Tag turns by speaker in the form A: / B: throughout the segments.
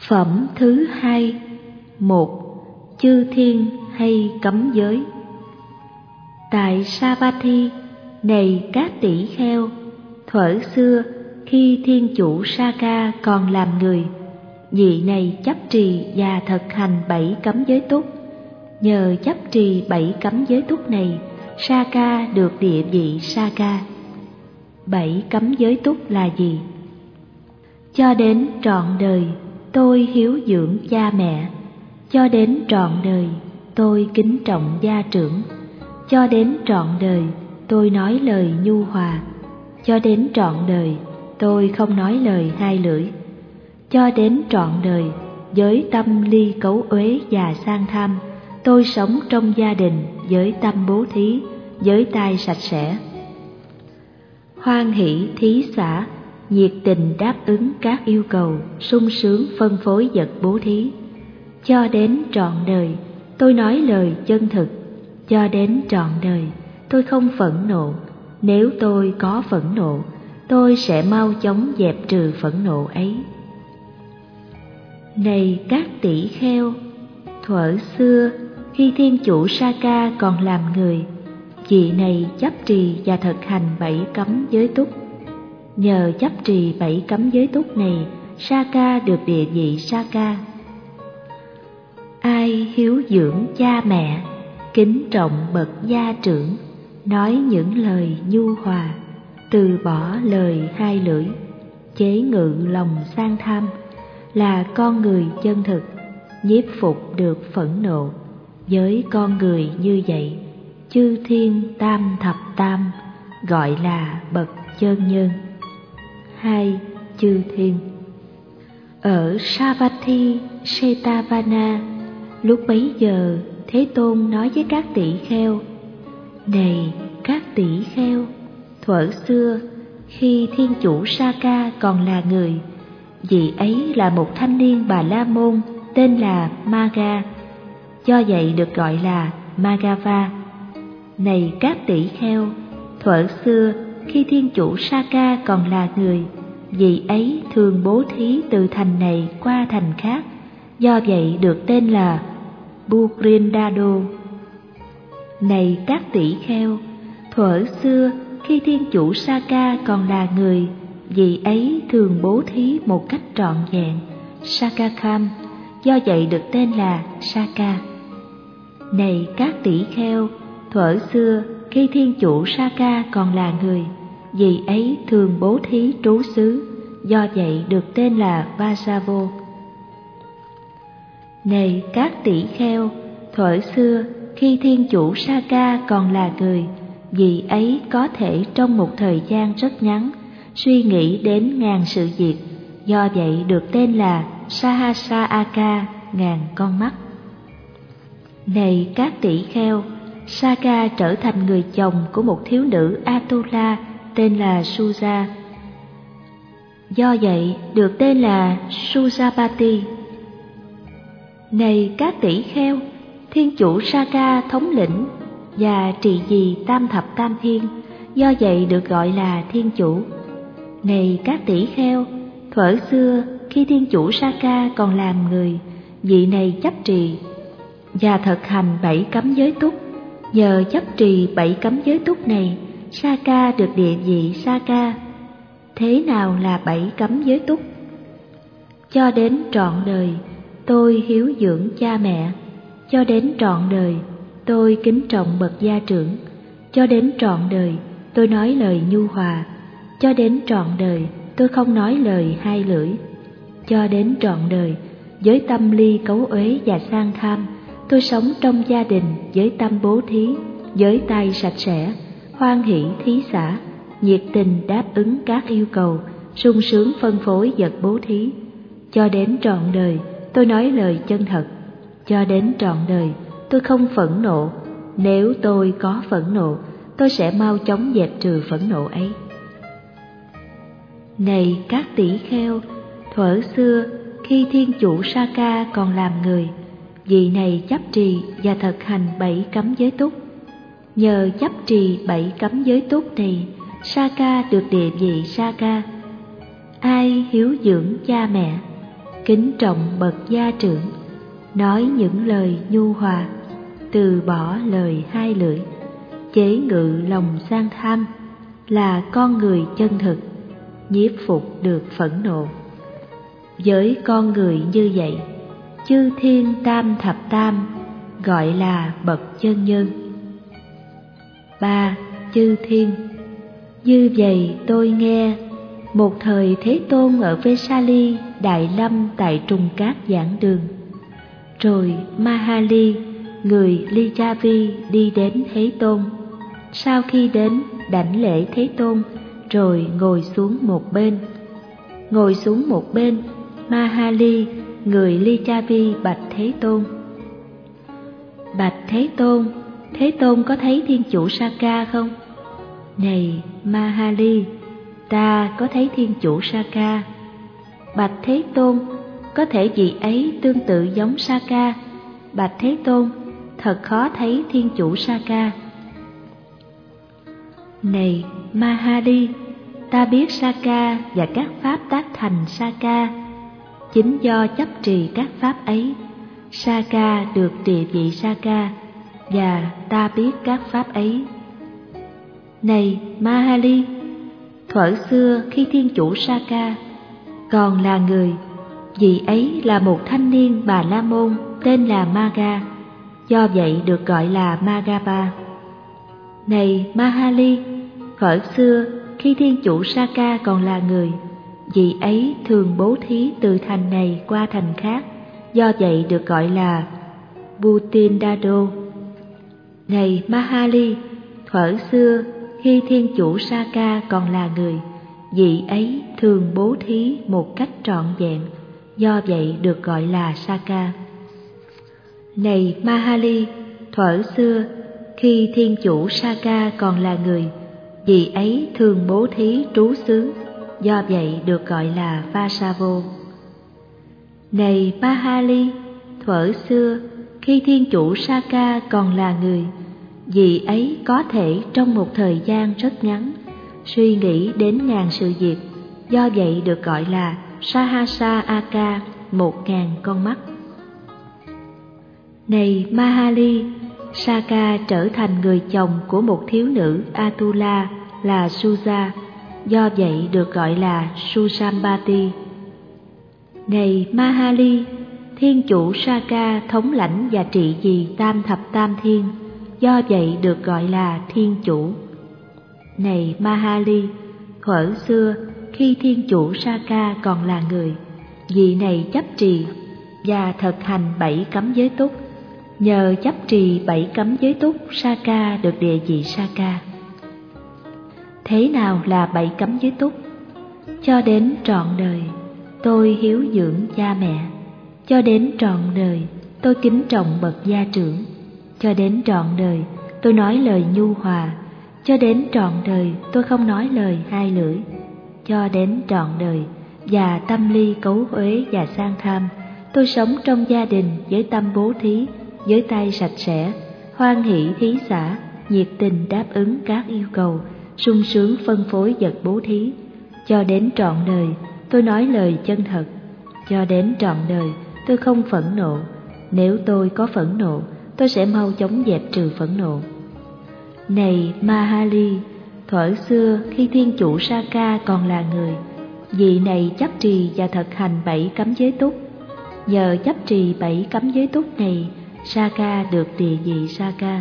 A: Phẩm thứ 2. 1. Chư thiên hay cấm giới. Tại Savatthi, này các tỷ kheo, thuở xưa khi thiên chủ Saka còn làm người, vị này chấp trì và thực hành 7 cấm giới túc. Nhờ chấp trì 7 cấm giới túc này, Saka được địa vị Saka. 7 cấm giới túc là gì? Cho đến trọn đời tôi hiếu dưỡng cha mẹ, cho đến trọn đời tôi kính trọng gia trưởng, cho đến trọn đời tôi nói lời nhu hòa, cho đến trọn đời tôi không nói lời hai lưỡi, cho đến trọn đời với tâm ly cấu uế và sang tham, tôi sống trong gia đình với tâm bố thí, với tay sạch sẽ. Hoan hỷ thí xả, nhiệt tình đáp ứng các yêu cầu, sung sướng phân phối vật bố thí. Cho đến trọn đời tôi nói lời chân thực, cho đến trọn đời tôi không phẫn nộ. Nếu tôi có phẫn nộ, tôi sẽ mau chóng dẹp trừ phẫn nộ ấy. Này các tỷ kheo, thuở xưa khi thiên chủ Saka còn làm người, vị này chấp trì và thực hành 7 cấm giới túc. Nhờ chấp trì 7 cấm giới túc này, Saka được địa vị Saka. Ai hiếu dưỡng cha mẹ, kính trọng bậc gia trưởng, nói những lời nhu hòa, từ bỏ lời hai lưỡi, chế ngự lòng sang tham, là con người chân thực, nhiếp phục được phẫn nộ. Với con người như vậy, chư thiên tam thập tam gọi là bậc chân nhân. 2. Chư thiên. Ở Savatthi Setavana, lúc bấy giờ Thế Tôn nói với các tỷ kheo: Này các tỷ kheo, thuở xưa khi thiên chủ Saka còn là người, vị ấy là một thanh niên Bà La Môn tên là Maga, do vậy được gọi là Magava. Này các tỷ kheo, thuở xưa khi thiên chủ Saka còn là người, vị ấy thường bố thí từ thành này qua thành khác, do vậy được tên là Bukrindado. Này các tỷ kheo, thuở xưa khi thiên chủ Saka còn là người, vị ấy thường bố thí một cách trọn vẹn, Sakakam, do vậy được tên là Saka. Này các tỷ kheo, thuở xưa khi thiên chủ Saka còn là người, vị ấy thường bố thí trú xứ, do vậy được tên là Vasavo. Này các tỷ kheo, thuở xưa khi thiên chủ Saka còn là người, vị ấy có thể trong một thời gian rất ngắn suy nghĩ đến ngàn sự việc, do vậy được tên là Sahasraka, ngàn con mắt. Này các tỷ kheo, Saka trở thành người chồng của một thiếu nữ Atula tên là Suja, do vậy được tên là Sujapati. Này các tỷ kheo, thiên chủ Saka thống lĩnh và trị vì tam thập tam thiên, do vậy được gọi là thiên chủ. Này các tỷ kheo, thuở xưa khi thiên chủ Saka còn làm người, vị này chấp trì và thực hành 7 cấm giới túc. Nhờ chấp trì 7 cấm giới túc này, Saka được địa vị Saka. Thế nào là 7 cấm giới túc? Cho đến trọn đời tôi hiếu dưỡng cha mẹ, cho đến trọn đời tôi kính trọng bậc gia trưởng, cho đến trọn đời tôi nói lời nhu hòa, cho đến trọn đời tôi không nói lời hai lưỡi, cho đến trọn đời với tâm ly cấu uế và sang tham, tôi sống trong gia đình với tâm bố thí, với tay sạch sẽ, hoan hỷ thí xả, nhiệt tình đáp ứng các yêu cầu, sung sướng phân phối vật bố thí. Cho đến trọn đời tôi nói lời chân thật, cho đến trọn đời tôi không phẫn nộ. Nếu tôi có phẫn nộ, tôi sẽ mau chóng dẹp trừ phẫn nộ ấy. Này các tỷ kheo, thuở xưa khi thiên chủ Saka còn làm người, vị này chấp trì và thực hành 7 cấm giới túc. Nhờ chấp trì 7 cấm giới túc này, Saka được địa vị Saka. Ai hiếu dưỡng cha mẹ, kính trọng bậc gia trưởng, nói những lời nhu hòa, từ bỏ lời hai lưỡi, chế ngự lòng sang tham, là con người chân thực, nhiếp phục được phẫn nộ. Với con người như vậy, chư thiên tam thập tam gọi là bậc chân nhân. 3. Chư thiên. Như vậy tôi nghe, một thời Thế Tôn ở Vesali, Đại Lâm tại Trùng Cát giảng đường. Rồi Mahali, người Lichavi đi đến Thế Tôn. Sau khi đến, đảnh lễ Thế Tôn, rồi ngồi xuống một bên. Ngồi xuống một bên, Mahali, người Lichavi bạch Thế Tôn. Bạch Thế Tôn có thấy Thiên Chủ Sakka không? Này Mahali, ta có thấy Thiên Chủ Sakka. Bạch Thế Tôn, có thể vị ấy tương tự giống Sakka. Bạch Thế Tôn, thật khó thấy Thiên Chủ Sakka. Này Mahali, ta biết Sakka và các pháp tác thành Sakka. Chính do chấp trì các pháp ấy, Sakka được địa vị Sakka, và ta biết các pháp ấy. Này Mahali, thuở xưa khi Thiên Chủ Sakka còn là người, vị ấy là một thanh niên Bà La Môn tên là Maga, do vậy được gọi là Magapa. Này Mahali, thuở xưa khi Thiên Chủ Sakka còn là người, vị ấy thường bố thí từ thành này qua thành khác, do vậy được gọi là Butindado. Này Mahali, thuở xưa khi Thiên Chủ Sakka còn là người, vị ấy thường bố thí một cách trọn vẹn, do vậy được gọi là Sakka. Này Mahali, thuở xưa khi Thiên Chủ Sakka còn là người, vị ấy thường bố thí trú xướng, do vậy được gọi là Vasavo. Này Mahali, thuở xưa khi Thiên Chủ Sakka còn là người, vị ấy có thể trong một thời gian rất ngắn suy nghĩ đến 1000 sự việc, do vậy được gọi là Sahasa Aka, 1000 con mắt. Này Mahali, Sakka trở thành người chồng của một thiếu nữ Atula là Suja, do vậy được gọi là Susambati. Này Mahali, Thiên Chủ Sakka thống lãnh và trị vì tam thập tam thiên, do vậy được gọi là Thiên Chủ. Này Mahali, thuở xưa khi Thiên Chủ Sakka còn là người, vị này chấp trì và thực hành 7 cấm giới túc. Nhờ chấp trì 7 cấm giới túc, Sakka được địa vị Sakka. Thế nào là 7 cấm giới túc? Cho đến trọn đời tôi hiếu dưỡng cha mẹ, cho đến trọn đời tôi kính trọng bậc gia trưởng, cho đến trọn đời tôi nói lời nhu hòa, cho đến trọn đời tôi không nói lời hai lưỡi, cho đến trọn đời và tâm ly cấu uế và sang tham, tôi sống trong gia đình với tâm bố thí, với tay sạch sẽ, hoan hỷ thí xả, nhiệt tình đáp ứng các yêu cầu, sung sướng phân phối vật bố thí. Cho đến trọn đời tôi nói lời chân thật, cho đến trọn đời tôi không phẫn nộ. Nếu tôi có phẫn nộ, tôi sẽ mau chóng dẹp trừ phẫn nộ. Này Mahali, thuở xưa khi Thiên Chủ Sakka còn là người, vị này chấp trì và thực hành 7 cấm giới túc. Nhờ chấp trì 7 cấm giới túc này, Sakka được địa vị Sakka.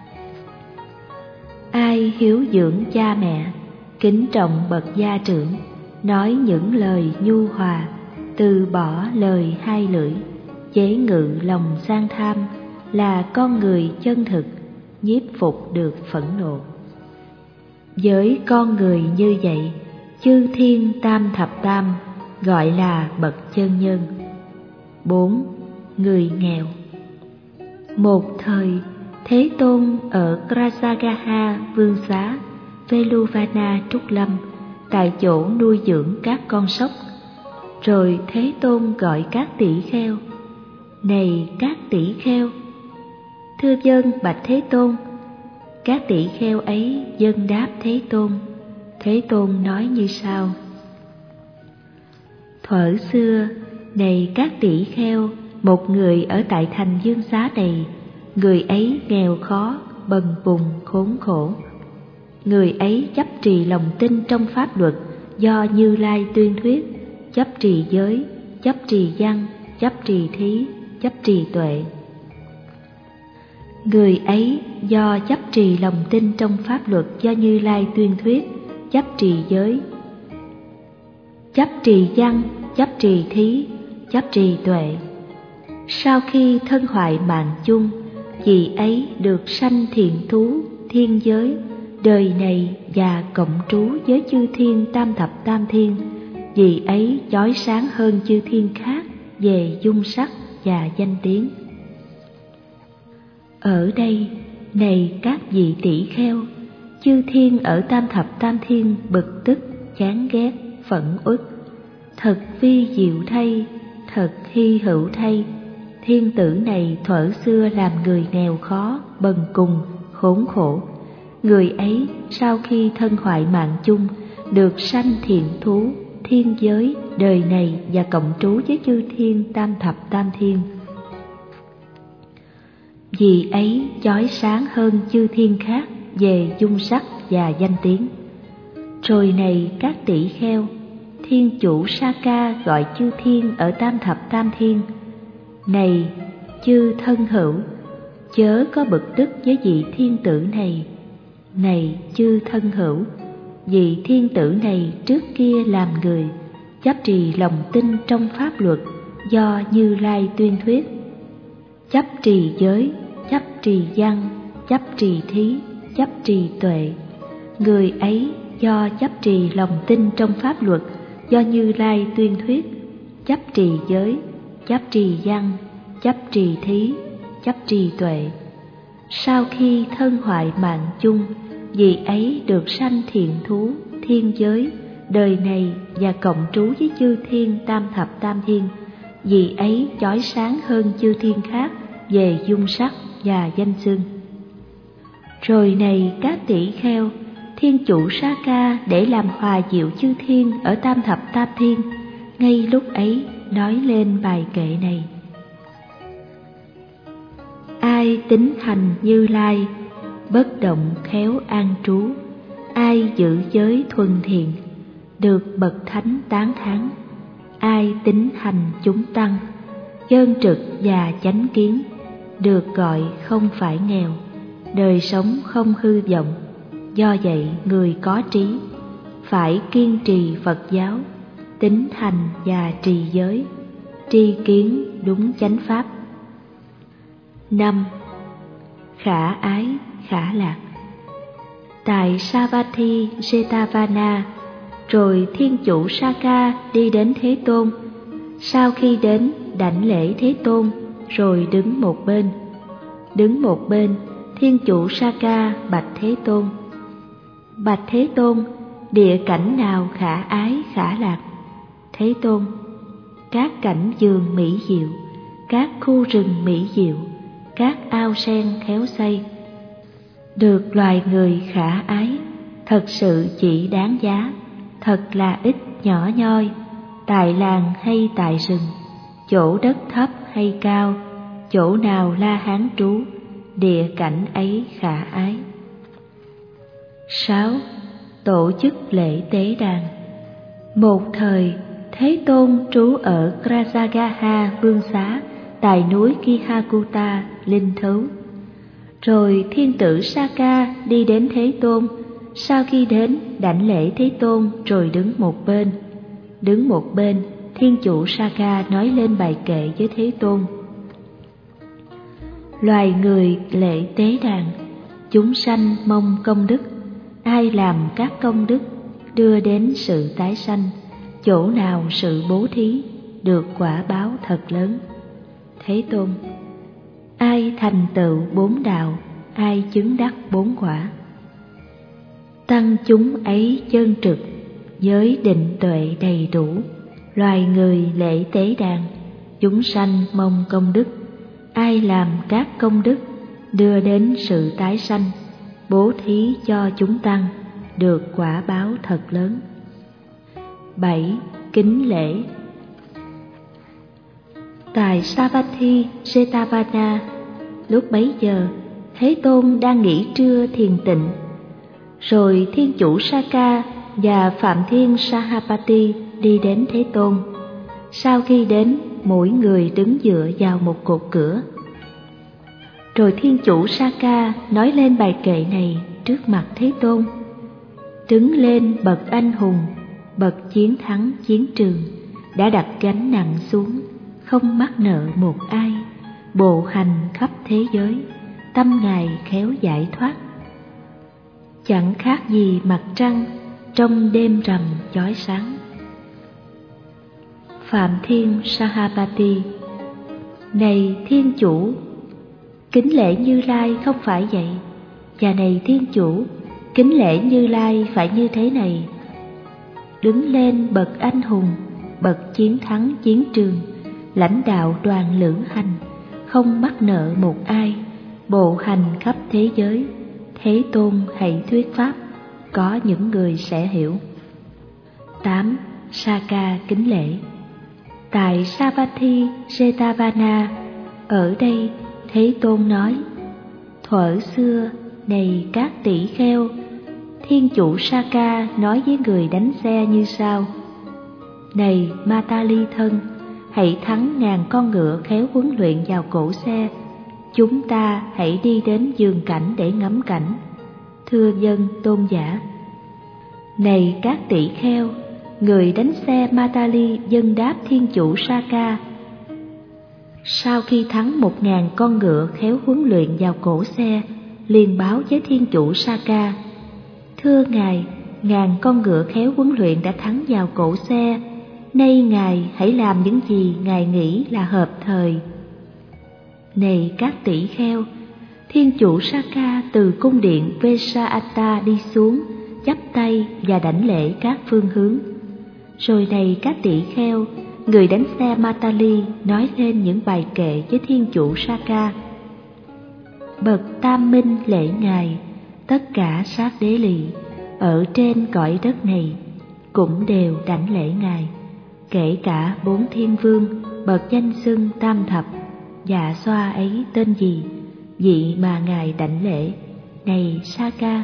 A: Ai hiếu dưỡng cha mẹ, kính trọng bậc gia trưởng, nói những lời nhu hòa, từ bỏ lời hai lưỡi, chế ngự lòng sang tham, là con người chân thực, nhiếp phục được phẫn nộ. Với con người như vậy, chư thiên tam thập tam gọi là bậc chân nhân. 4. Người nghèo. Một thời, Thế Tôn ở Krasagaha Vương Xá, Veluvana Trúc Lâm, tại chỗ nuôi dưỡng các con sóc. Rồi Thế Tôn gọi các tỷ kheo: Này các tỷ kheo! Thưa vâng bạch Thế Tôn. Các tỷ kheo ấy vâng đáp Thế Tôn. Thế Tôn nói như sau: Thuở xưa, Này các tỷ kheo, một người ở tại thành Dương Xá này, người ấy nghèo khó, bần cùng, khốn khổ. Người ấy chấp trì lòng tin trong pháp luật do Như Lai tuyên thuyết, chấp trì giới, chấp trì văn, chấp trì thí, chấp trì tuệ. Người ấy do chấp trì lòng tin trong pháp luật do Như Lai tuyên thuyết, chấp trì giới, chấp trì văn, chấp trì thí, chấp trì tuệ. Sau khi thân hoại mạng chung, vị ấy được sanh thiện thú, thiên giới, đời này và cộng trú với chư thiên tam thập tam thiên. Vị ấy chói sáng hơn chư thiên khác về dung sắc và danh tiếng. Ở đây, này các vị tỷ kheo, chư thiên ở tam thập tam thiên bực tức, chán ghét, phẫn uất. Thật vi diệu thay, thật hy hữu thay, thiên tử này thuở xưa làm người nghèo khó, bần cùng, khốn khổ. Người ấy sau khi thân hoại mạng chung, được sanh thiện thú, thiên giới, đời này và cộng trú với chư thiên tam thập tam thiên. Vì ấy chói sáng hơn chư thiên khác về dung sắc và danh tiếng. Rồi này các tỷ kheo, thiên chủ Sa-ca gọi chư thiên ở tam thập tam thiên: Này chư thân hữu, chớ có bực tức với vị thiên tử này. Này chư thân hữu, vị thiên tử này trước kia làm người, chấp trì lòng tin trong pháp luật do Như Lai tuyên thuyết, chấp trì giới, chấp trì văn, chấp trì thí, chấp trì tuệ. Người ấy do chấp trì lòng tin trong pháp luật do Như Lai tuyên thuyết, chấp trì giới, chấp trì văn, chấp trì thí, chấp trì tuệ. Sau khi thân hoại mạng chung, vị ấy được sanh thiện thú, thiên giới, đời này và cộng trú với chư thiên tam thập tam thiên. Vị ấy chói sáng hơn chư thiên khác về dung sắc và danh xưng. Rồi này các tỷ kheo, thiên chủ Sa-ca để làm hòa diệu chư thiên ở tam thập tam thiên, ngay lúc ấy nói lên bài kệ này: Ai tín hành Như Lai, bất động khéo an trú. Ai giữ giới thuần thiện, được bậc thánh tán thán. Ai tín hành chúng tăng, chân trực và chánh kiến, được gọi không phải nghèo, đời sống không hư vọng. Do vậy người có trí phải kiên trì Phật giáo, tín hành và trì giới, tri kiến đúng chánh pháp. 5. Khả ái, khả lạc. Tại Savatthi Jetavana, rồi thiên chủ Sa-ca đi đến Thế Tôn. Sau khi đến, đảnh lễ Thế Tôn, rồi đứng một bên. Đứng một bên, thiên chủ Sa-ca bạch Thế Tôn: Bạch Thế Tôn, địa cảnh nào khả ái, khả lạc? Thế Tôn: Các cảnh vườn mỹ diệu, các khu rừng mỹ diệu, các ao sen khéo xây. Được loài người khả ái, thật sự chỉ đáng giá, thật là ít nhỏ nhoi, tại làng hay tại rừng, chỗ đất thấp hay cao, chỗ nào La Hán trú, địa cảnh ấy khả ái. 6. Tổ chức lễ tế đàn. Một thời, Thế Tôn trú ở Krasagaha vương xá tại núi Kihakuta, linh thứu. Rồi thiên tử Sa-ca đi đến Thế Tôn. Sau khi đến, đảnh lễ Thế Tôn rồi đứng một bên. Đứng một bên, thiên chủ Sa-ca nói lên bài kệ với Thế Tôn: Loài người lễ tế đàn, chúng sanh mong công đức. Ai làm các công đức, đưa đến sự tái sanh, chỗ nào sự bố thí, được quả báo thật lớn. Thế Tôn: Ai thành tựu 4 đạo, ai chứng đắc 4 quả. Tăng chúng ấy chân trực, giới định tuệ đầy đủ. Loài người lễ tế đàn, chúng sanh mong công đức. Ai làm các công đức, đưa đến sự tái sanh, bố thí cho chúng tăng, được quả báo thật lớn. 7. Kính lễ. Tại Savatthi Jetavana, lúc bấy giờ Thế Tôn đang nghỉ trưa thiền tịnh. Rồi Thiên Chủ Saka và Phạm Thiên Sahapati đi đến Thế Tôn. Sau khi đến, mỗi người đứng dựa vào một cột cửa. Rồi Thiên Chủ Saka nói lên bài kệ này trước mặt Thế Tôn. Đứng lên bậc anh hùng, bậc chiến thắng chiến trường, đã đặt gánh nặng xuống, không mắc nợ một ai, bộ hành khắp thế giới, tâm Ngài khéo giải thoát. Chẳng khác gì mặt trăng trong đêm rằm chói sáng. Phạm Thiên Sahapati: Này Thiên Chủ, kính lễ Như Lai không phải vậy. Và này Thiên Chủ, kính lễ Như Lai phải như thế này. Đứng lên bậc anh hùng, bậc chiến thắng chiến trường, lãnh đạo đoàn lữ hành, không mắc nợ một ai, bộ hành khắp thế giới. Thế Tôn hãy thuyết pháp, có những người sẽ hiểu. 8. Saka kính lễ. Tại Savatthi Jetavana, ở đây Thế Tôn nói: thuở xưa, này các tỷ kheo, Thiên Chủ Saka nói với người đánh xe như sau: Này Matali thân, hãy thắng ngàn con ngựa khéo huấn luyện vào cổ xe. Chúng ta hãy đi đến vườn cảnh để ngắm cảnh. Thưa dân tôn giả. Này các tỷ kheo, người đánh xe Matali dâng đáp Thiên Chủ Saka. Sau khi thắng 1000 con ngựa khéo huấn luyện vào cổ xe, liền báo với Thiên Chủ Saka: Thưa Ngài, ngàn con ngựa khéo huấn luyện đã thắng vào cổ xe. Nay Ngài hãy làm những gì Ngài nghĩ là hợp thời. Này các tỷ kheo, Thiên Chủ Saka từ cung điện Vesata đi xuống, chắp tay và đảnh lễ các phương hướng. Rồi này các tỷ kheo, người đánh xe Matali nói lên những bài kệ với Thiên Chủ Saka. Bậc Tam Minh lễ Ngài, tất cả sát đế lì ở trên cõi đất này cũng đều đảnh lễ Ngài, kể cả 4 thiên vương bậc danh xưng tam thập. Dạ xoa ấy tên gì, vị mà Ngài đảnh lễ? Này Saka.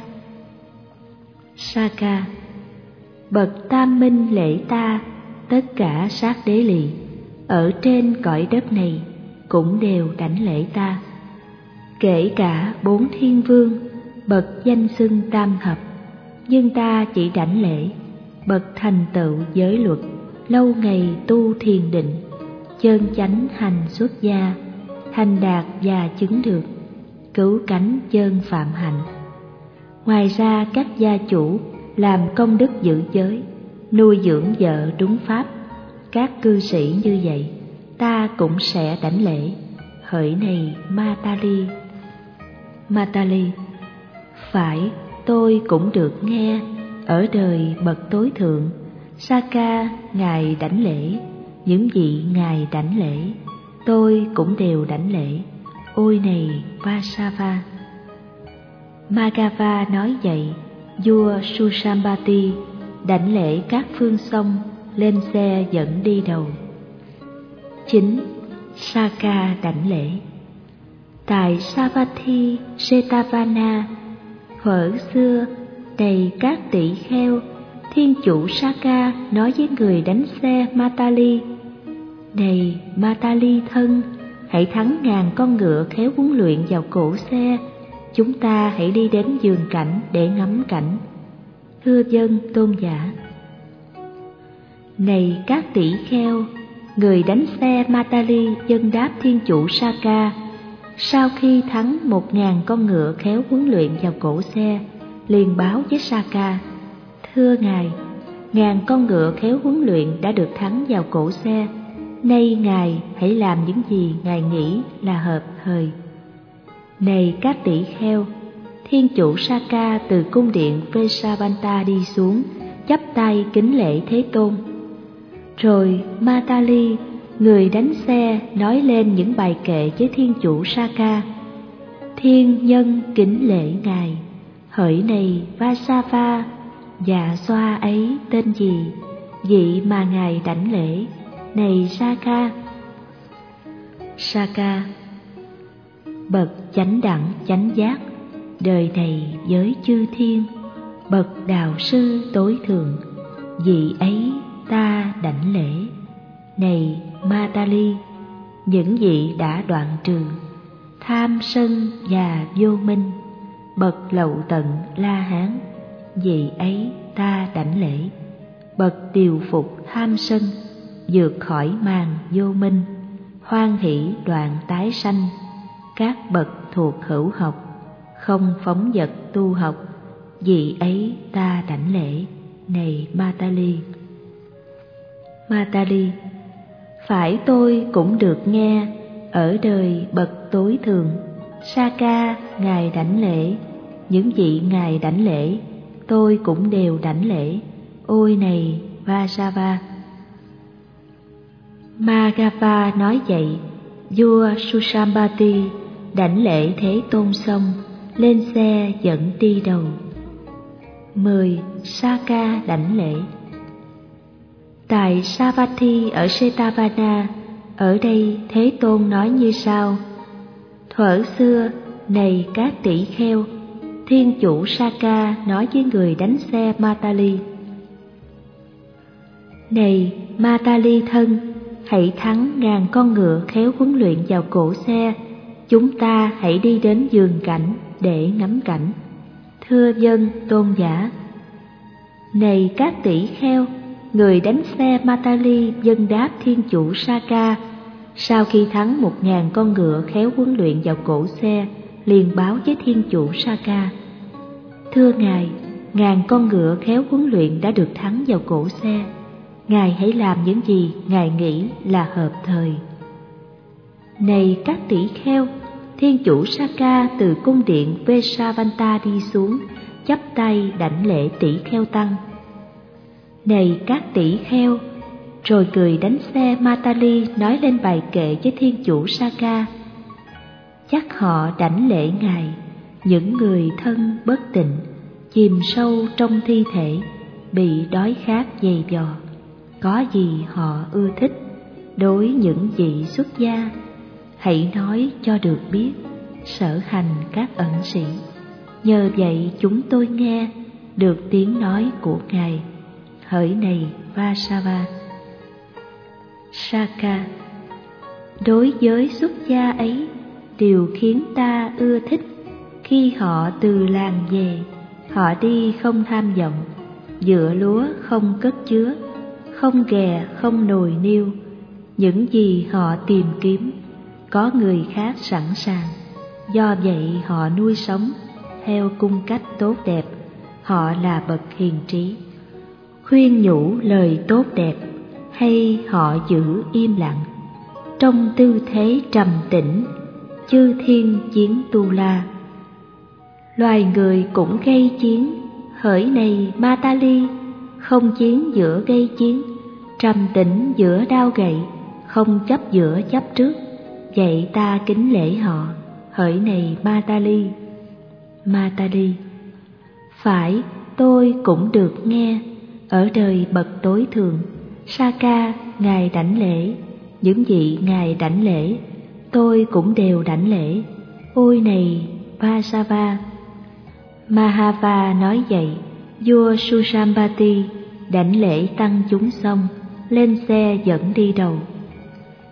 A: Saka: Bậc Tam Minh lễ ta, tất cả sát đế lì ở trên cõi đất này cũng đều đảnh lễ ta, kể cả 4 thiên vương bậc danh xưng tam thập. Nhưng ta chỉ đảnh lễ bậc thành tựu giới luật, lâu ngày tu thiền định, chân chánh hành xuất gia, thành đạt và chứng được, cứu cánh chân phạm hạnh. Ngoài ra các gia chủ làm công đức giữ giới, nuôi dưỡng vợ đúng pháp, các cư sĩ như vậy ta cũng sẽ đảnh lễ. Hỡi này Matali. Matali: Phải, tôi cũng được nghe ở đời bậc tối thượng, Saka Ngài đảnh lễ, những vị Ngài đảnh lễ, tôi cũng đều đảnh lễ. Ôi này Vasava. Magava nói vậy, vua Susambati đảnh lễ các phương sông, lên xe dẫn đi đầu. 9. Saka đảnh lễ. Tại Savatthi Jetavana, thuở xưa, đầy các tỷ kheo, Thiên Chủ Saka nói với người đánh xe Matali: Này Matali thân, hãy thắng ngàn con ngựa khéo huấn luyện vào cổ xe. Chúng ta hãy đi đến vườn cảnh để ngắm cảnh. Thưa dân tôn giả. Này các tỷ kheo, người đánh xe Matali dâng đáp Thiên Chủ Saka. Sau khi thắng 1000 con ngựa khéo huấn luyện vào cổ xe, liền báo với Saka: Thưa Ngài, ngàn con ngựa khéo huấn luyện đã được thắng vào cổ xe. Nay Ngài hãy làm những gì Ngài nghĩ là hợp thời. Này các tỷ kheo, Thiên Chủ Saka từ cung điện Vesavanta đi xuống, chắp tay kính lễ Thế Tôn. Rồi Matali, người đánh xe, nói lên những bài kệ với Thiên Chủ Saka. Thiên nhân kính lễ Ngài. Hỡi này Vasava, dạ xoa ấy tên gì, vị mà Ngài đảnh lễ? Này Saka. Saka. Bậc chánh đẳng chánh giác, đời này với chư thiên, bậc đạo sư tối thượng, vị ấy ta đảnh lễ. Này Matali, những vị đã đoạn trừ tham sân và vô minh, bậc lậu tận La Hán, vị ấy ta đảnh lễ. Bậc điều phục tham sân, vượt khỏi màn vô minh, hoan hỷ đoạn tái sanh, các bậc thuộc hữu học, không phóng dật tu học, vị ấy ta đảnh lễ. Này Matali. Matali, phải tôi cũng được nghe, ở đời bậc tối thượng, Saka ngài đảnh lễ, những vị ngài đảnh lễ, tôi cũng đều đảnh lễ. Ôi này Vasava. Magava nói vậy, vua Susambati đảnh lễ Thế Tôn xong, lên xe dẫn đi đầu. 10. Saka đảnh lễ. Tại Savatthi ở Setavana, ở đây Thế Tôn nói như sau: thuở xưa, này các tỷ kheo, thiên chủ Saka nói với người đánh xe Matali: này Matali thân, hãy thắng ngàn con ngựa khéo huấn luyện vào cổ xe, chúng ta hãy đi đến vườn cảnh để ngắm cảnh. Thưa vâng tôn giả. Này các tỷ kheo, người đánh xe Matali vâng đáp thiên chủ Saka, sau khi thắng 1000 con ngựa khéo huấn luyện vào cổ xe, liền báo với thiên chủ Saka: thưa ngài, 1000 con ngựa khéo huấn luyện đã được thắng vào cổ xe, ngài hãy làm những gì ngài nghĩ là hợp thời. Này các tỷ kheo, thiên chủ Saka từ cung điện Vesavanta đi xuống, chắp tay đảnh lễ tỷ kheo tăng. Này các tỷ kheo, rồi cười đánh xe Matali nói lên bài kệ với thiên chủ Saka: chắc họ đảnh lễ ngài, những người thân bất tịnh, chìm sâu trong thi thể, bị đói khát dày vò, có gì họ ưa thích đối những vị xuất gia, hãy nói cho được biết, sở hành các ẩn sĩ. Nhờ vậy chúng tôi nghe được tiếng nói của ngài. Hỡi này Vasava. Saka. Đối với xuất gia ấy, điều khiến ta ưa thích, khi họ từ làng về, họ đi không tham vọng, vựa lúa không cất chứa, không ghè không nồi niêu, những gì họ tìm kiếm có người khác sẵn sàng, do vậy họ nuôi sống theo cung cách tốt đẹp. Họ là bậc hiền trí, khuyên nhủ lời tốt đẹp, hay họ giữ im lặng trong tư thế trầm tĩnh, chư thiên chiến tu la. Loài người cũng gây chiến, hỡi này Matali, không chiến giữa gây chiến, trầm tĩnh giữa đao gậy, không chấp giữa chấp trước, vậy ta kính lễ họ. Hỡi này Matali. Matali. Phải, tôi cũng được nghe, ở đời bậc tối thượng, Saka ngài đảnh lễ, những vị ngài đảnh lễ, tôi cũng đều đảnh lễ. Ôi này Vasava. Mahava nói vậy, vua Susambati đảnh lễ tăng chúng xong, lên xe dẫn đi đầu.